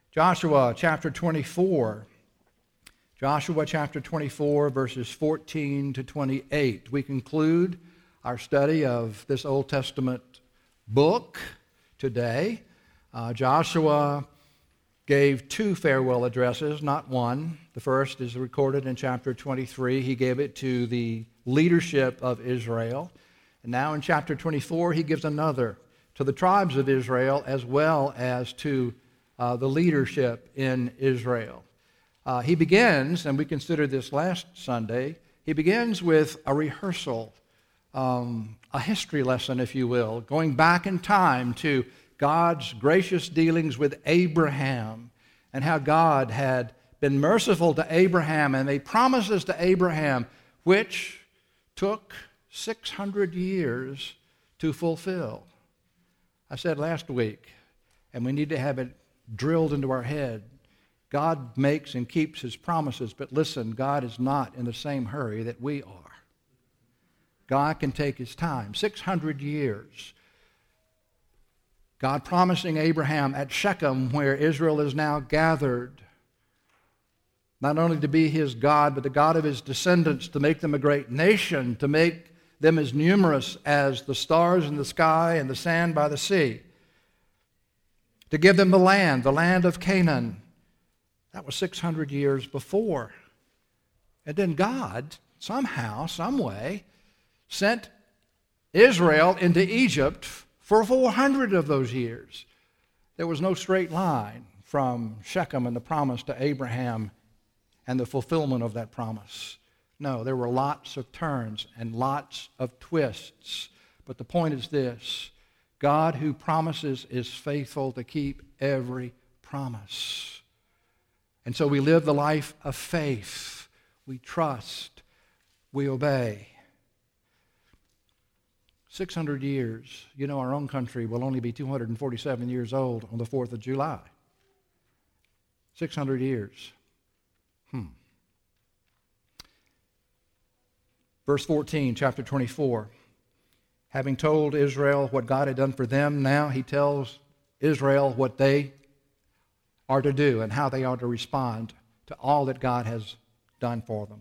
Joshua chapter 24. Joshua chapter 24, verses 14 to 28. We conclude our study of this Old Testament book today. Joshua gave two farewell addresses, not one. The first is recorded in chapter 23. He gave it to the leadership of Israel. And now in chapter 24, he gives another to the tribes of Israel as well as to the leadership in Israel. He begins, and we considered this last Sunday, he begins with a rehearsal, a history lesson, if you will, going back in time to God's gracious dealings with Abraham and how God had been merciful to Abraham and made promises to Abraham which took 600 years to fulfill. I said last week, and we need to have it drilled into our head, God makes and keeps his promises, but listen, God is not in the same hurry that we are. God can take his time. 600 years. God promising Abraham at Shechem, where Israel is now gathered, not only to be his God, but the God of his descendants, to make them a great nation, to make them as numerous as the stars in the sky and the sand by the sea, to give them the land of Canaan. That was 600 years before. And then God, somehow, some way, sent Israel into Egypt for 400 of those years. There was no straight line from Shechem and the promise to Abraham and the fulfillment of that promise. No, there were lots of turns and lots of twists. But the point is this: God who promises is faithful to keep every promise. And so we live the life of faith. We trust. We obey. 600 years. You know, our own country will only be 247 years old on the 4th of July. 600 years. Verse 14, chapter 24. Having told Israel what God had done for them, now he tells Israel what they are to do and how they are to respond to all that God has done for them.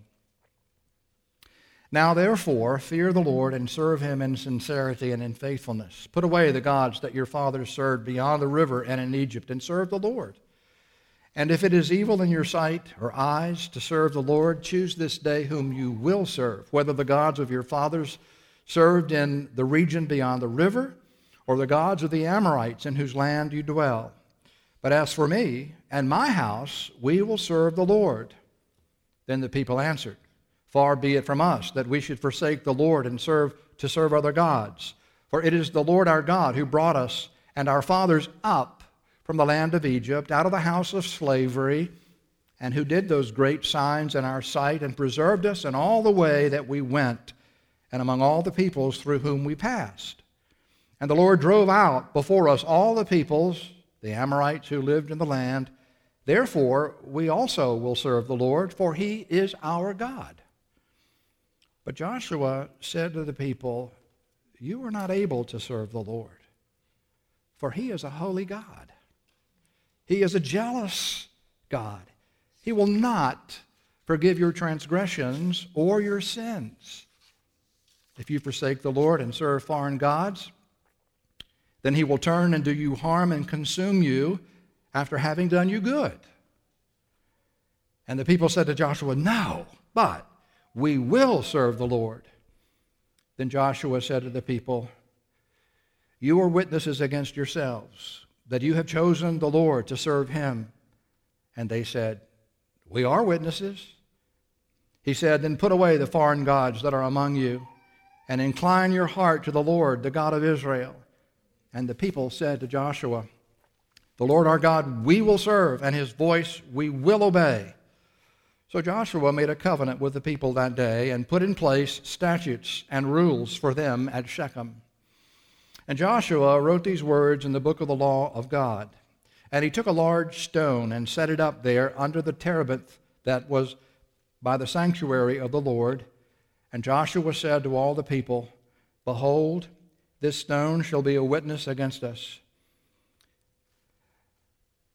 Now therefore, fear the Lord and serve him in sincerity and in faithfulness. Put away the gods that your fathers served beyond the river and in Egypt, and serve the Lord. And if it is evil in your sight or eyes to serve the Lord, choose this day whom you will serve, whether the gods of your fathers served in the region beyond the river, or the gods of the Amorites in whose land you dwell. But as for me and my house, we will serve the Lord. Then the people answered, Far be it from us that we should forsake the Lord and serve other gods. For it is the Lord our God who brought us and our fathers up from the land of Egypt, out of the house of slavery, and who did those great signs in our sight and preserved us in all the way that we went, and among all the peoples through whom we passed. And the Lord drove out before us all the peoples, the Amorites who lived in the land. Therefore, we also will serve the Lord, for he is our God. But Joshua said to the people, You are not able to serve the Lord, for he is a holy God. He is a jealous God. He will not forgive your transgressions or your sins. If you forsake the Lord and serve foreign gods, then he will turn and do you harm and consume you after having done you good. And the people said to Joshua, No, but we will serve the Lord. Then Joshua said to the people, You are witnesses against yourselves that you have chosen the Lord to serve him. And they said, We are witnesses. He said, Then put away the foreign gods that are among you, and incline your heart to the Lord, the God of Israel. And the people said to Joshua, The Lord our God we will serve, and his voice we will obey. So Joshua made a covenant with the people that day and put in place statutes and rules for them at Shechem. And Joshua wrote these words in the book of the law of God. And he took a large stone and set it up there under the terebinth that was by the sanctuary of the Lord. And Joshua said to all the people, Behold, this stone shall be a witness against us.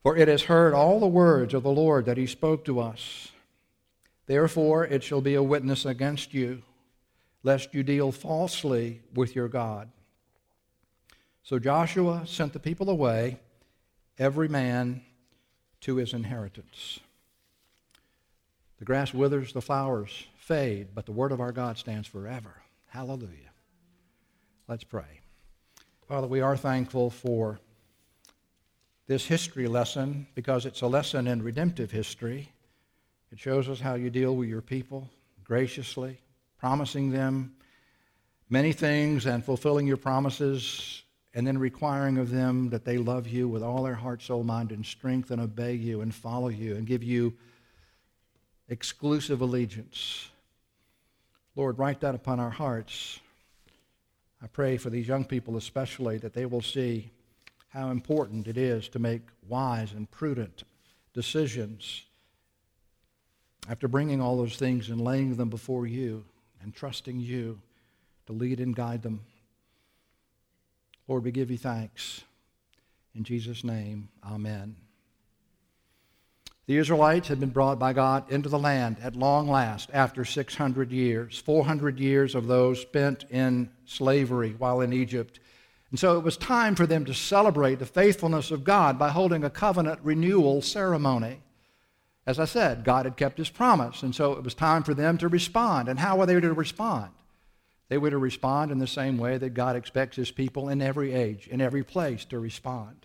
For it has heard all the words of the Lord that he spoke to us. Therefore it shall be a witness against you, lest you deal falsely with your God. So Joshua sent the people away, every man to his inheritance. The grass withers, the flowers fade, but the word of our God stands forever. Hallelujah. Let's pray. Father, we are thankful for this history lesson because it's a lesson in redemptive history. It shows us how you deal with your people graciously, promising them many things and fulfilling your promises, and then requiring of them that they love you with all their heart, soul, mind, and strength, and obey you and follow you and give you exclusive allegiance. Lord, write that upon our hearts. I pray for these young people especially that they will see how important it is to make wise and prudent decisions after bringing all those things and laying them before you and trusting you to lead and guide them. Lord, we give you thanks. In Jesus' name, amen. The Israelites had been brought by God into the land at long last after 600 years, 400 years of those spent in slavery while in Egypt. And so it was time for them to celebrate the faithfulness of God by holding a covenant renewal ceremony. As I said, God had kept his promise, and so it was time for them to respond. And how were they to respond? They were to respond in the same way that God expects his people in every age, in every place, to respond.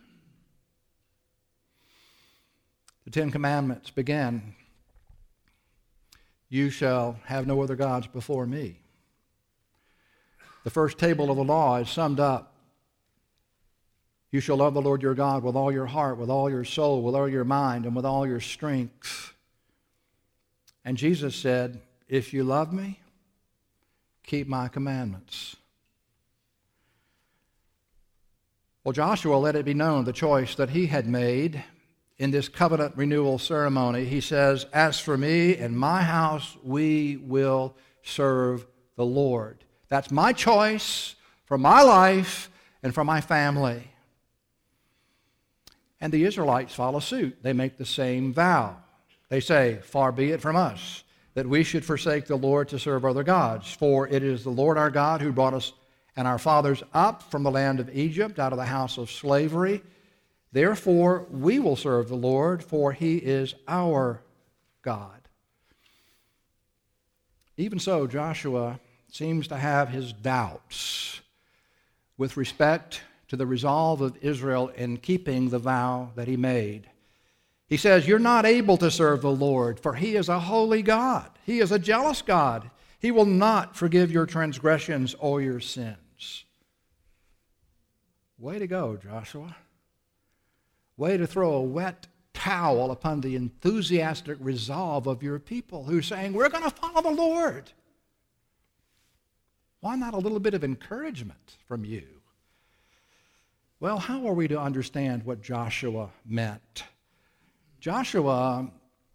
The Ten Commandments began, "You shall have no other gods before me." The first table of the law is summed up, "You shall love the Lord your God with all your heart, with all your soul, with all your mind, and with all your strength." And Jesus said, "If you love me, keep my commandments." Well, Joshua let it be known the choice that he had made in this covenant renewal ceremony. He says, "As for me and my house, we will serve the Lord." That's my choice for my life and for my family. And the Israelites follow suit. They make the same vow. They say, "Far be it from us that we should forsake the Lord to serve other gods. For it is the Lord our God who brought us and our fathers up from the land of Egypt, out of the house of slavery. Therefore we will serve the Lord, for he is our God." Even so, Joshua seems to have his doubts with respect to the resolve of Israel in keeping the vow that he made. He says, "You're not able to serve the Lord, for he is a holy God. He is a jealous God. He will not forgive your transgressions or your sins." Way to go, Joshua. Way to throw a wet towel upon the enthusiastic resolve of your people who are saying, "We're going to follow the Lord." Why not a little bit of encouragement from you? Well, how are we to understand what Joshua meant? Joshua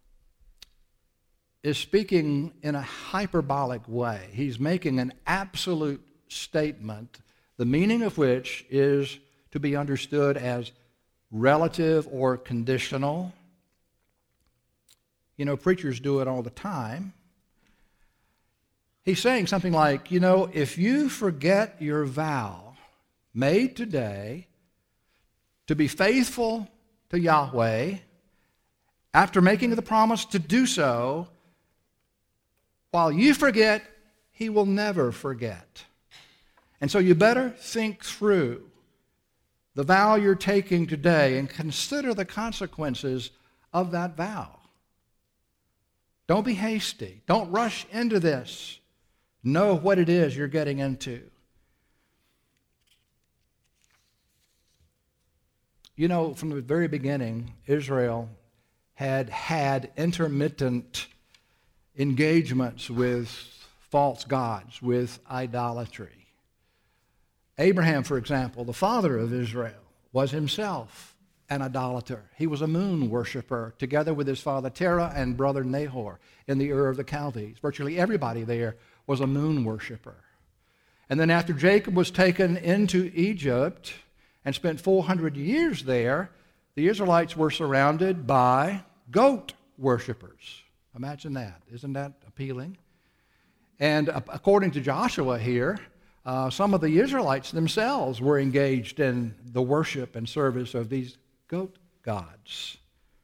is speaking in a hyperbolic way. He's making an absolute statement, the meaning of which is to be understood as relative or conditional. You know, preachers do it all the time. He's saying something like, if you forget your vow made today to be faithful to Yahweh, after making the promise to do so, while you forget, he will never forget. And so you better think through the vow you're taking today and consider the consequences of that vow. Don't be hasty. Don't rush into this. Know what it is you're getting into. From the very beginning, Israel had intermittent engagements with false gods, with idolatry. Abraham, for example, the father of Israel, was himself an idolater. He was a moon worshiper, together with his father Terah and brother Nahor in the Ur of the Chaldees. Virtually everybody there was a moon worshiper. And then after Jacob was taken into Egypt and spent 400 years there, the Israelites were surrounded by goat worshipers. Imagine that. Isn't that appealing? And according to Joshua here, some of the Israelites themselves were engaged in the worship and service of these goat gods.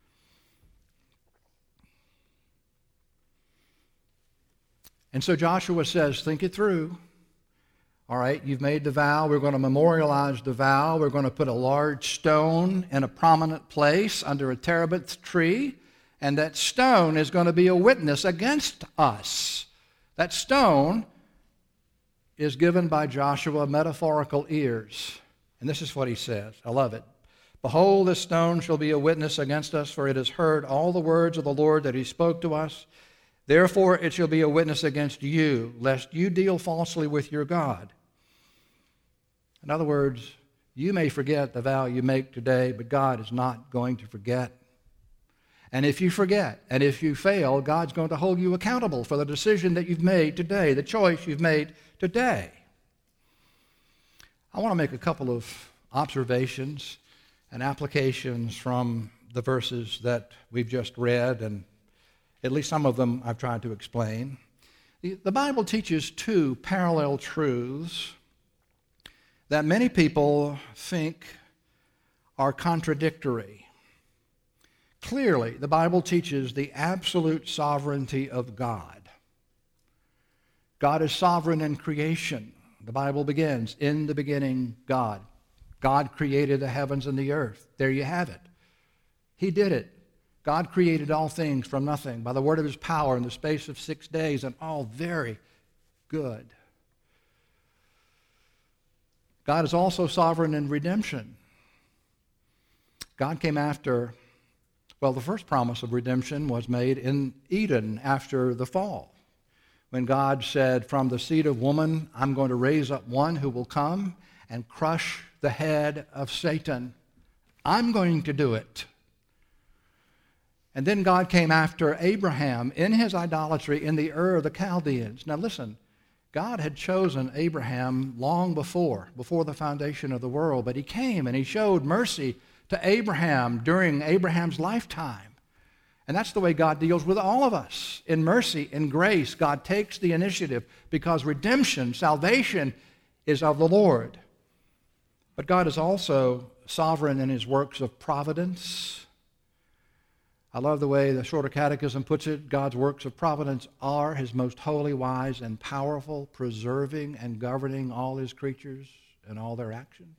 And so Joshua says, think it through. All right, you've made the vow. We're going to memorialize the vow. We're going to put a large stone in a prominent place under a terebinth tree, and that stone is going to be a witness against us. That stone is given by Joshua metaphorical ears. And this is what he says. I love it. Behold, this stone shall be a witness against us, for it has heard all the words of the Lord that he spoke to us. Therefore it shall be a witness against you, lest you deal falsely with your God. In other words, you may forget the vow you make today, but God is not going to forget. And if you forget, and if you fail, God's going to hold you accountable for the decision that you've made today, the choice you've made today. I want to make a couple of observations and applications from the verses that we've just read, and at least some of them I've tried to explain. The Bible teaches two parallel truths that many people think are contradictory. Clearly, the Bible teaches the absolute sovereignty of God. God is sovereign in creation. The Bible begins, in the beginning, God. God created the heavens and the earth. There you have it. He did it. God created all things from nothing by the word of his power in the space of 6 days, and all very good. God is also sovereign in redemption. God came after, well, the first promise of redemption was made in Eden after the fall, when God said, from the seed of woman, I'm going to raise up one who will come and crush the head of Satan. I'm going to do it. And then God came after Abraham in his idolatry in the Ur of the Chaldeans. Now listen, God had chosen Abraham long before the foundation of the world, but he came and he showed mercy to Abraham during Abraham's lifetime. And that's the way God deals with all of us. In mercy, in grace, God takes the initiative because redemption, salvation is of the Lord. But God is also sovereign in his works of providence. I love the way the Shorter Catechism puts it. God's works of providence are his most holy, wise, and powerful, preserving and governing all his creatures and all their actions.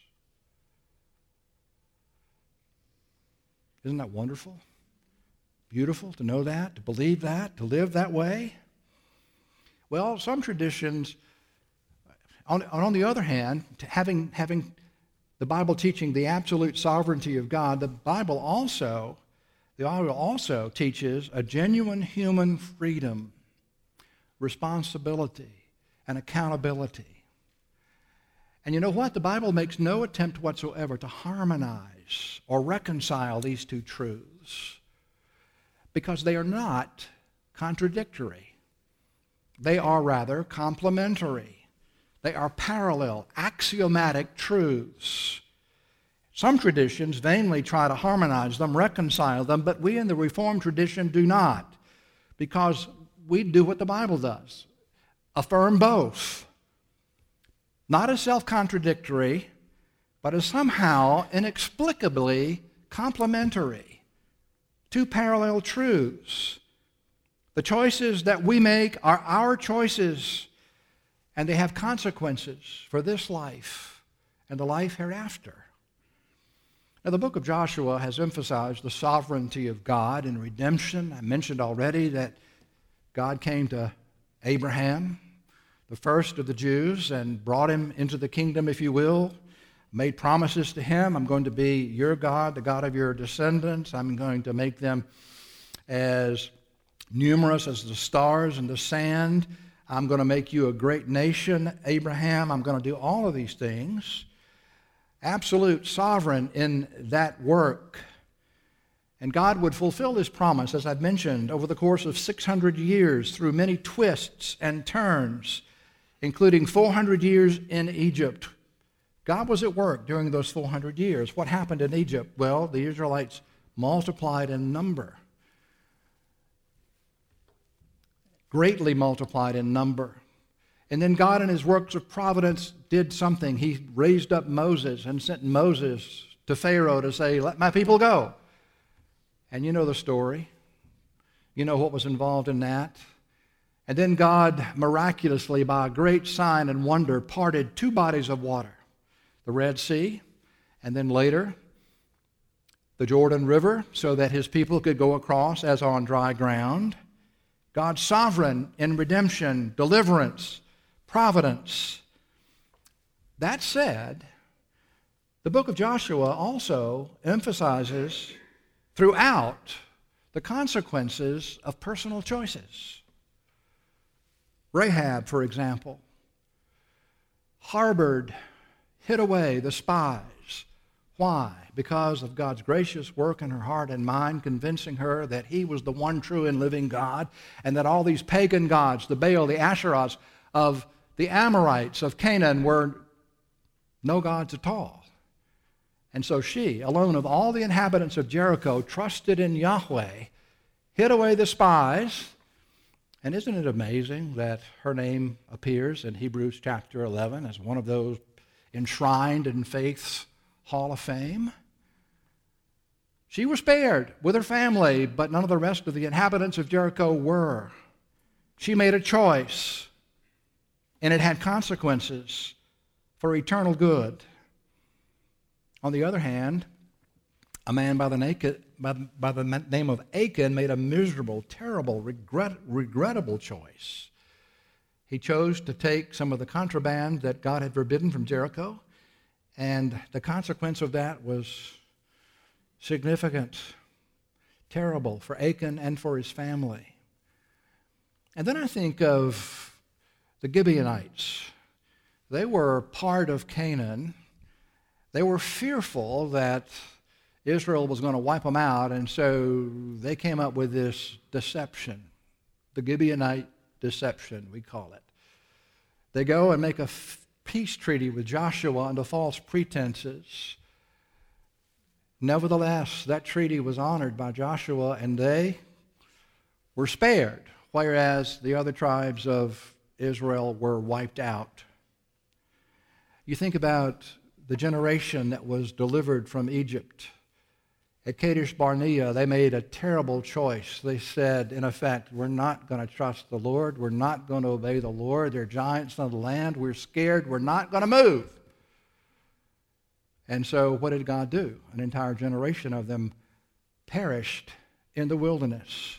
Isn't that wonderful? Beautiful to know that, to believe that, to live that way? Well, some traditions, on the other hand, having the Bible teaching the absolute sovereignty of God, the Bible also teaches a genuine human freedom, responsibility, and accountability. And you know what? The Bible makes no attempt whatsoever to harmonize or reconcile these two truths because they are not contradictory. They are rather complementary. They are parallel, axiomatic truths. Some traditions vainly try to harmonize them, reconcile them, but we in the Reformed tradition do not, because we do what the Bible does, affirm both. Not as self-contradictory, but as somehow inexplicably complementary. Two parallel truths. The choices that we make are our choices, and they have consequences for this life and the life hereafter. Now, the book of Joshua has emphasized the sovereignty of God in redemption. I mentioned already that God came to Abraham, the first of the Jews, and brought him into the kingdom, if you will, made promises to him. I'm going to be your God, the God of your descendants. I'm going to make them as numerous as the stars and the sand. I'm going to make you a great nation, Abraham. I'm going to do all of these things. Absolute sovereign in that work. And God would fulfill this promise, as I've mentioned, over the course of 600 years through many twists and turns, including 400 years in Egypt, God was at work during those 400 years. What happened in Egypt? Well, the Israelites multiplied in number, greatly multiplied in number. And then God, in his works of providence, did something. He raised up Moses and sent Moses to Pharaoh to say, "Let my people go." And you know the story. You know what was involved in that. And then God miraculously, by a great sign and wonder, parted two bodies of water, the Red Sea, and then later the Jordan River, so that his people could go across as on dry ground. God's sovereign in redemption, deliverance, providence. That said, the book of Joshua also emphasizes throughout the consequences of personal choices. Rahab, for example, harbored, hid away the spies. Why? Because of God's gracious work in her heart and mind, convincing her that he was the one true and living God, and that all these pagan gods, the Baal, the Asherahs of the Amorites of Canaan, were no gods at all. And so she, alone of all the inhabitants of Jericho, trusted in Yahweh, hid away the spies. And isn't it amazing that her name appears in Hebrews chapter 11 as one of those enshrined in faith's hall of fame? She was spared with her family, but none of the rest of the inhabitants of Jericho were. She made a choice, and it had consequences for eternal good. On the other hand, a man by the name of Achan made a miserable, terrible, regrettable choice. He chose to take some of the contraband that God had forbidden from Jericho, and the consequence of that was significant, terrible for Achan and for his family. And then I think of the Gibeonites. They were part of Canaan. They were fearful that Israel was going to wipe them out, and so they came up with this deception, the Gibeonite deception, we call it. They go and make a peace treaty with Joshua under false pretenses. Nevertheless, that treaty was honored by Joshua, and they were spared, whereas the other tribes of Israel were wiped out. You think about the generation that was delivered from Egypt. At Kadesh Barnea, they made a terrible choice. They said, in effect, we're not going to trust the Lord. We're not going to obey the Lord. There are giants on the land. We're scared. We're not going to move. And so what did God do? An entire generation of them perished in the wilderness.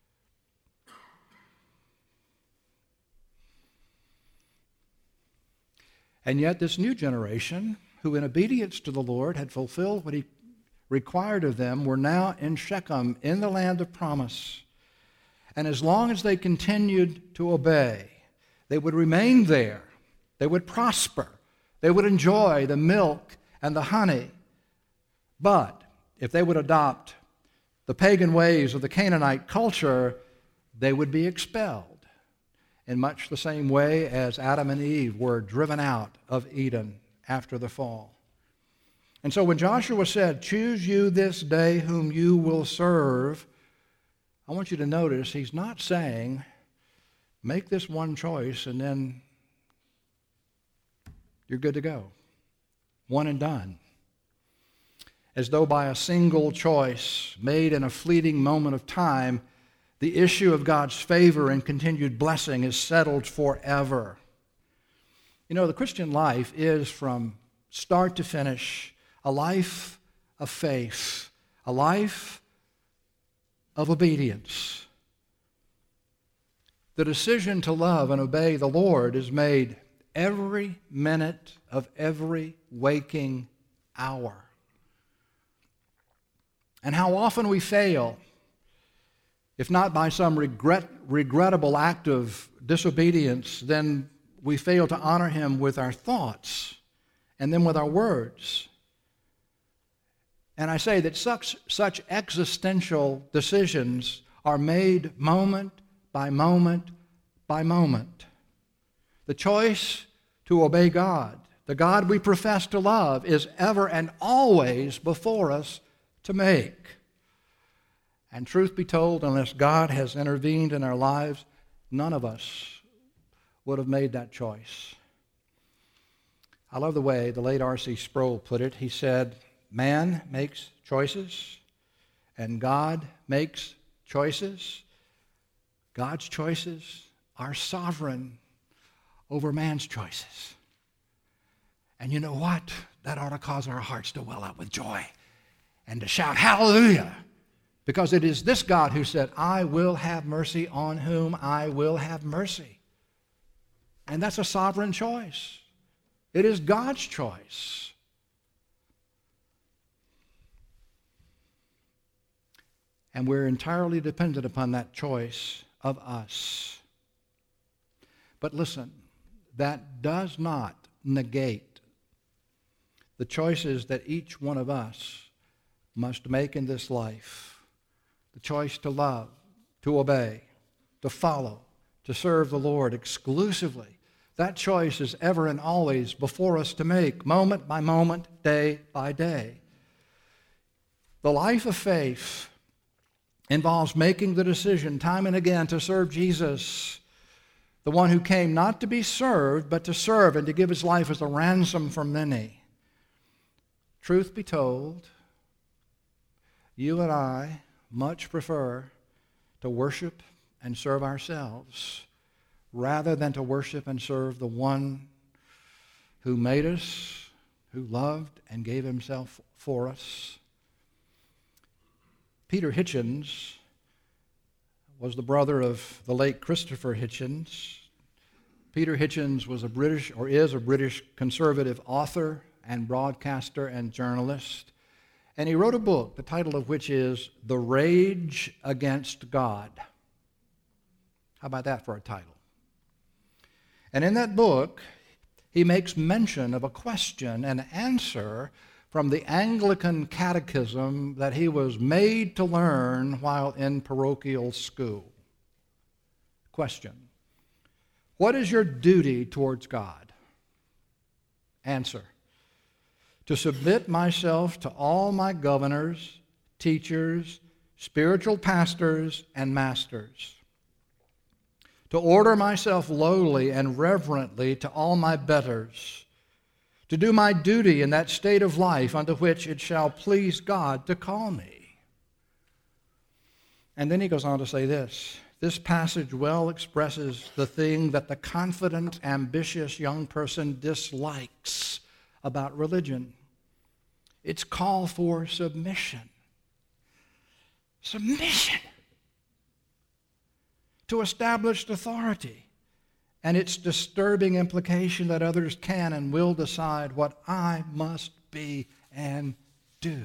And yet this new generation, who in obedience to the Lord had fulfilled what he required of them, were now in Shechem, in the land of promise. And as long as they continued to obey, they would remain there. They would prosper. They would enjoy the milk and the honey. But if they would adopt the pagan ways of the Canaanite culture, they would be expelled in much the same way as Adam and Eve were driven out of Eden after the fall. And so when Joshua said, "Choose you this day whom you will serve," I want you to notice he's not saying, make this one choice and then you're good to go. One and done. As though by a single choice made in a fleeting moment of time, the issue of God's favor and continued blessing is settled forever. You know, the Christian life is from start to finish a life of faith, a life of obedience. The decision to love and obey the Lord is made every minute of every waking hour. And how often we fail, if not by some regrettable act of disobedience, then we fail to honor him with our thoughts and then with our words. And I say that such existential decisions are made moment by moment by moment. The choice to obey God, the God we profess to love, is ever and always before us to make. And truth be told, unless God has intervened in our lives, none of us would have made that choice. I love the way the late R.C. Sproul put it. He said, man makes choices and God makes choices. God's choices are sovereign over man's choices. And you know what? That ought to cause our hearts to well up with joy and to shout hallelujah, because it is this God who said, I will have mercy on whom I will have mercy. And that's a sovereign choice. It is God's choice. And we're entirely dependent upon that choice of us. But listen, that does not negate the choices that each one of us must make in this life. The choice to love, to obey, to follow, to serve the Lord exclusively. That choice is ever and always before us to make, moment by moment, day by day. The life of faith involves making the decision time and again to serve Jesus, the one who came not to be served, but to serve and to give his life as a ransom for many. Truth be told, you and I much prefer to worship and serve ourselves rather than to worship and serve the one who made us, who loved and gave himself for us. Peter Hitchens was the brother of the late Christopher Hitchens. Peter Hitchens was is a British conservative author and broadcaster and journalist. And he wrote a book, the title of which is The Rage Against God. How about that for a title? And in that book, he makes mention of a question and answer from the Anglican catechism that he was made to learn while in parochial school. Question: what is your duty towards God? Answer: to submit myself to all my governors, teachers, spiritual pastors, and masters. To order myself lowly and reverently to all my betters. To do my duty in that state of life unto which it shall please God to call me. And then he goes on to say this. This passage well expresses the thing that the confident, ambitious young person dislikes about religion. It's call for submission. Submission to established authority, and its disturbing implication that others can and will decide what I must be and do.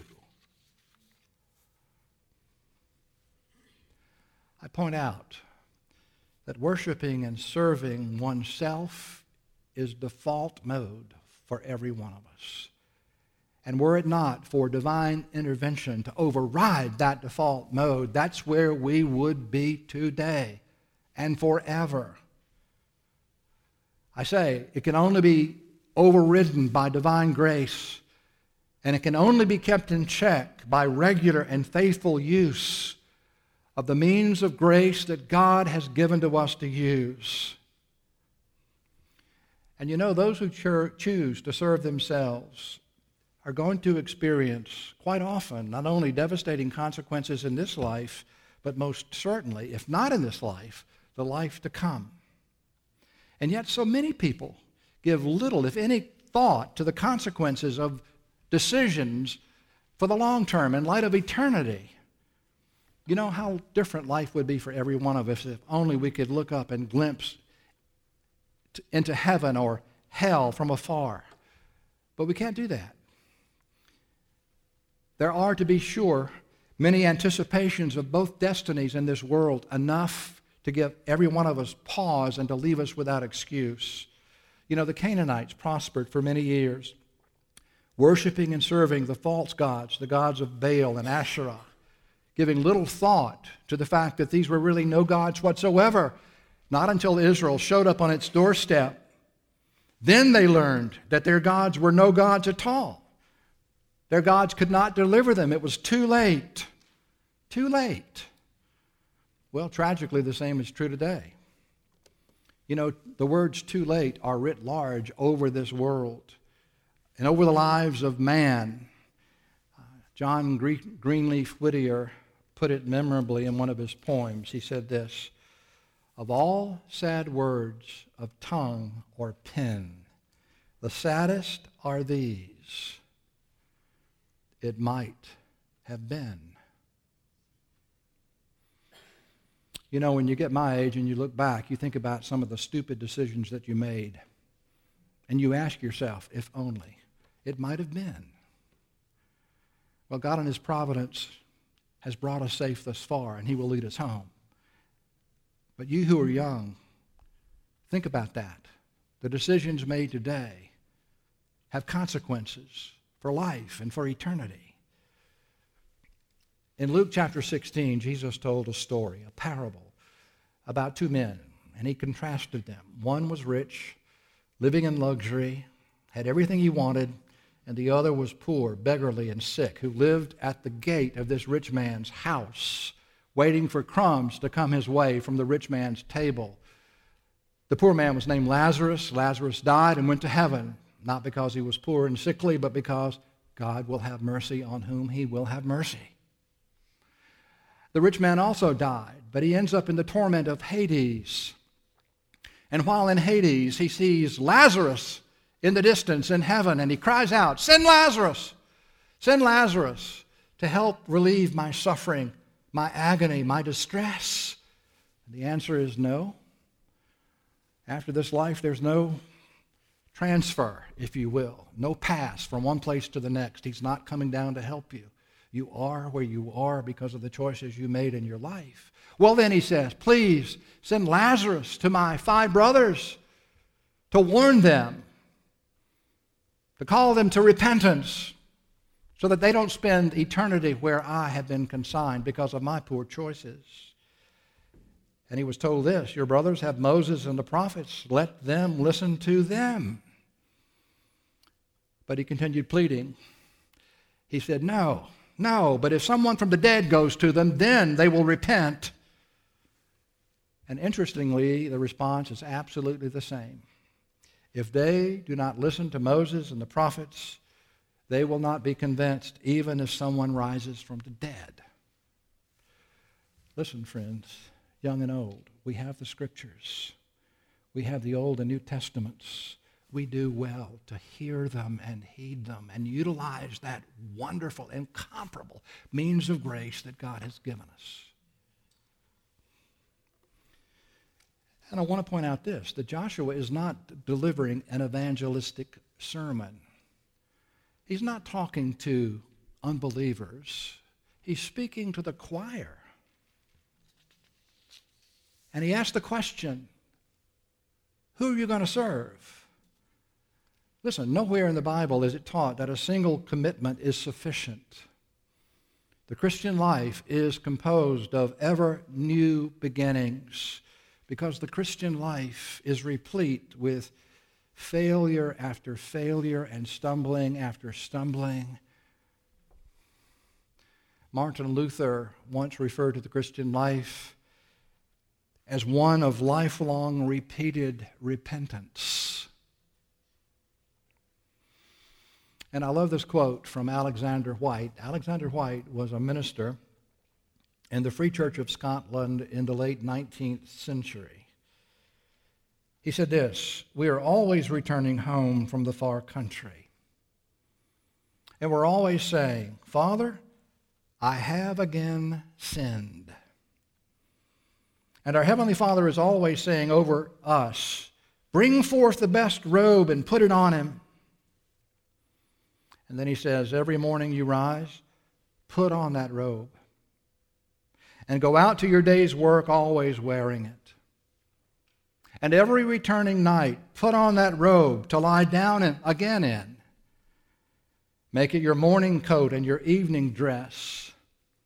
I point out that worshiping and serving oneself is default mode for every one of us. And were it not for divine intervention to override that default mode, that's where we would be today and forever. I say, it can only be overridden by divine grace, and it can only be kept in check by regular and faithful use of the means of grace that God has given to us to use. And you know, those who choose to serve themselves are going to experience quite often not only devastating consequences in this life, but most certainly, if not in this life, the life to come. And yet so many people give little, if any, thought to the consequences of decisions for the long term in light of eternity. You know how different life would be for every one of us if only we could look up and glimpse into heaven or hell from afar. But we can't do that. There are, to be sure, many anticipations of both destinies in this world, enough to give every one of us pause and to leave us without excuse. You know, the Canaanites prospered for many years, worshiping and serving the false gods, the gods of Baal and Asherah, giving little thought to the fact that these were really no gods whatsoever, not until Israel showed up on its doorstep Then they learned that their gods were no gods at all. Their gods could not deliver them. It was too late. Too late. Well, tragically, the same is true today. You know, the words too late are writ large over this world and over the lives of man. John Greenleaf Whittier put it memorably in one of his poems. He said this: "Of all sad words of tongue or pen, the saddest are these: it might have been." You know, when you get my age and you look back, you think about some of the stupid decisions that you made. And you ask yourself, if only, it might have been. Well, God in His providence has brought us safe thus far, and He will lead us home. But you who are young, think about that. The decisions made today have consequences for life and for eternity. In Luke chapter 16, Jesus told a story, a parable, about two men, and He contrasted them. One was rich, living in luxury, had everything he wanted, and the other was poor, beggarly, and sick, who lived at the gate of this rich man's house, waiting for crumbs to come his way from the rich man's table. The poor man was named Lazarus. Lazarus died and went to heaven, not because he was poor and sickly, but because God will have mercy on whom He will have mercy. The rich man also died, but he ends up in the torment of Hades. And while in Hades, he sees Lazarus in the distance in heaven, and he cries out, "Send Lazarus! Send Lazarus to help relieve my suffering, my agony, my distress." And the answer is no. After this life, there's no transfer, if you will, no pass from one place to the next. He's not coming down to help you. You are where you are because of the choices you made in your life. Well, then He says, "Please send Lazarus to my 5 brothers to warn them, to call them to repentance, so that they don't spend eternity where I have been consigned because of my poor choices." And he was told this: "Your brothers have Moses and the prophets. Let them listen to them." But he continued pleading. He said, No, but if someone from the dead goes to them, then they will repent." And interestingly, the response is absolutely the same. If they do not listen to Moses and the prophets, they will not be convinced, even if someone rises from the dead. Listen, friends, young and old, we have the Scriptures. We have the Old and New Testaments. We do well to hear them and heed them and utilize that wonderful, incomparable means of grace that God has given us. And I want to point out this, that Joshua is not delivering an evangelistic sermon. He's not talking to unbelievers. He's speaking to the choir. And he asked the question, who are you going to serve? Listen, nowhere in the Bible is it taught that a single commitment is sufficient. The Christian life is composed of ever new beginnings, because the Christian life is replete with failure after failure and stumbling after stumbling. Martin Luther once referred to the Christian life as one of lifelong repeated repentance. And I love this quote from Alexander White. Alexander White was a minister in the Free Church of Scotland in the late 19th century. He said this: "We are always returning home from the far country. And we're always saying, 'Father, I have again sinned.' And our Heavenly Father is always saying over us, 'Bring forth the best robe and put it on him.' And then he says, 'Every morning you rise, put on that robe, and go out to your day's work always wearing it. And every returning night, put on that robe to lie down again in. Make it your morning coat and your evening dress.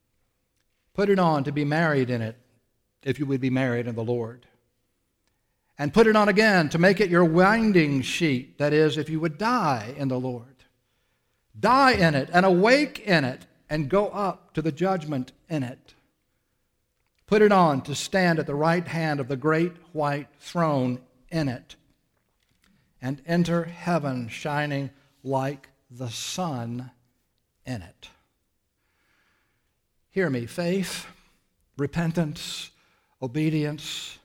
Put it on to be married in it, if you would be married in the Lord. and put it on again to make it your winding sheet. That is, if you would die in the Lord. Die in it and awake in it and go up to the judgment in it. Put it on to stand at the right hand of the great white throne in it and enter heaven shining like the sun in it. Hear me, faith, repentance, obedience,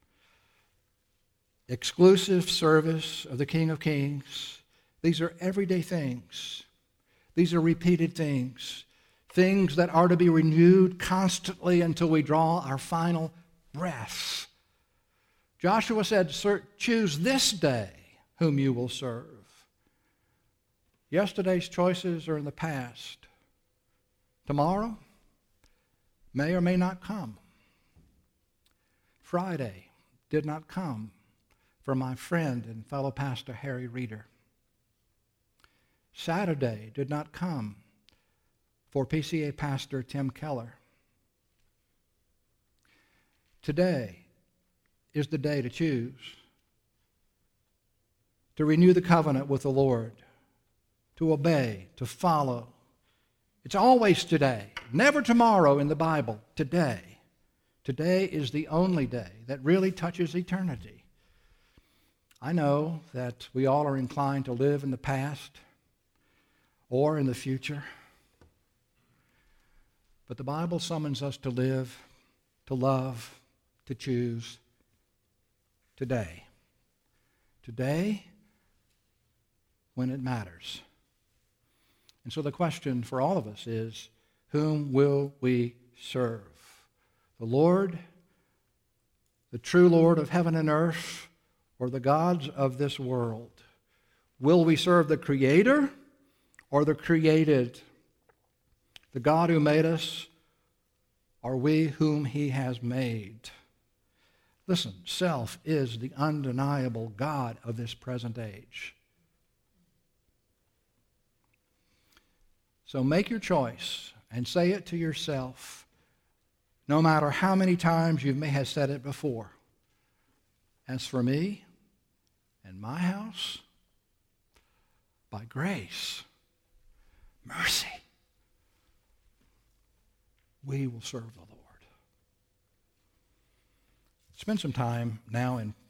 exclusive service of the King of Kings. These are everyday things. These are repeated things. Things that are to be renewed constantly until we draw our final breath. Joshua said, choose this day whom you will serve. Yesterday's choices are in the past. Tomorrow may or may not come. Friday did not come for my friend and fellow pastor Harry Reeder. Saturday did not come for PCA pastor Tim Keller. Today is the day to choose, to renew the covenant with the Lord, to obey, to follow. It's always today, never tomorrow in the Bible, today. Today is the only day that really touches eternity. I know that we all are inclined to live in the past or in the future, but the Bible summons us to live, to love, to choose today. Today, when it matters. And so the question for all of us is, whom will we serve? The Lord, the true Lord of heaven and earth, or the gods of this world? Will we serve the Creator or the created? The God who made us, or we whom He has made? Listen, self is the undeniable God of this present age. So make your choice and say it to yourself, no matter how many times you may have said it before. As for me and my house, by grace, mercy, we will serve the Lord. Spend some time now in